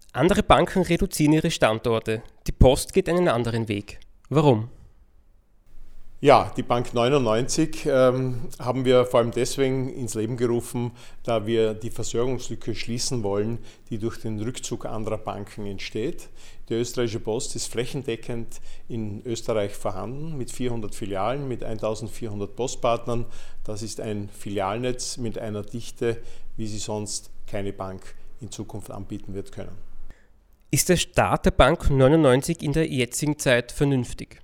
Andere Banken reduzieren ihre Standorte. Die Post geht einen anderen Weg. Warum? Ja, die Bank 99 haben wir vor allem deswegen ins Leben gerufen, da wir die Versorgungslücke schließen wollen, die durch den Rückzug anderer Banken entsteht. Die österreichische Post ist flächendeckend in Österreich vorhanden mit 400 Filialen, mit 1400 Postpartnern. Das ist ein Filialnetz mit einer Dichte, wie sie sonst keine Bank in Zukunft anbieten wird können. Ist der Start der Bank 99 in der jetzigen Zeit vernünftig?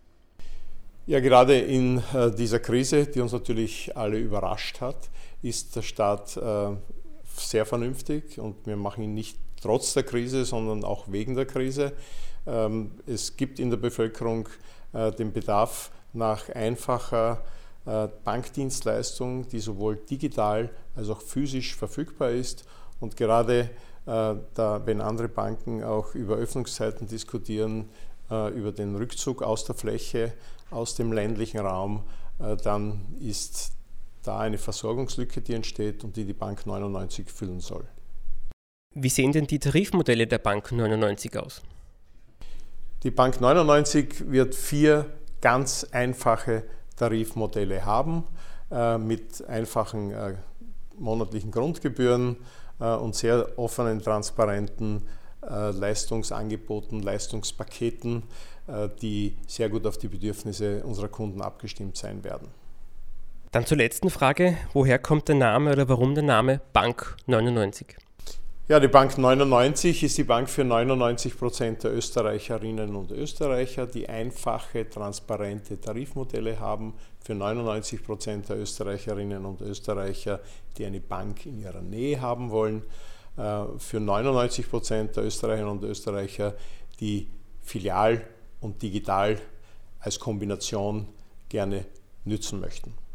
Ja, gerade in dieser Krise, die uns natürlich alle überrascht hat, ist der Start sehr vernünftig und wir machen ihn nicht trotz der Krise, sondern auch wegen der Krise. Es gibt in der Bevölkerung den Bedarf nach einfacher Bankdienstleistung, die sowohl digital als auch physisch verfügbar ist. Und gerade wenn andere Banken auch über Öffnungszeiten diskutieren, über den Rückzug aus der Fläche, aus dem ländlichen Raum, dann ist da eine Versorgungslücke, die entsteht und die die Bank 99 füllen soll. Wie sehen denn die Tarifmodelle der Bank 99 aus? Die Bank 99 wird 4 ganz einfache Tarifmodelle haben, mit einfachen monatlichen Grundgebühren und sehr offenen, transparenten Leistungsangeboten, Leistungspaketen, die sehr gut auf die Bedürfnisse unserer Kunden abgestimmt sein werden. Dann zur letzten Frage. Woher kommt der Name oder warum der Name Bank 99? Ja, die Bank 99 ist die Bank für 99% der Österreicherinnen und Österreicher, die einfache, transparente Tarifmodelle haben für 99% der Österreicherinnen und Österreicher, die eine Bank in ihrer Nähe haben wollen, für 99% der Österreicherinnen und Österreicher, die Filial und digital als Kombination gerne nützen möchten.